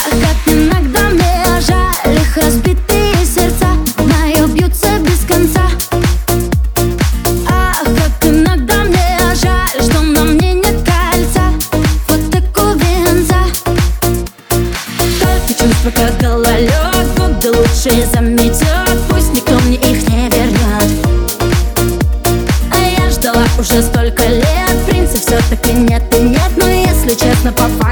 как иногда мне жаль их разбитые сердца, мои бьются без конца. Ах, как иногда мне жаль, что на мне нет кольца, вот такого венца. Только чувства, как гололед, годы лучше заметет, пусть никто мне их не вернет. А я ждала уже столько лет, принца все-таки нет и нет, но если честно, по факту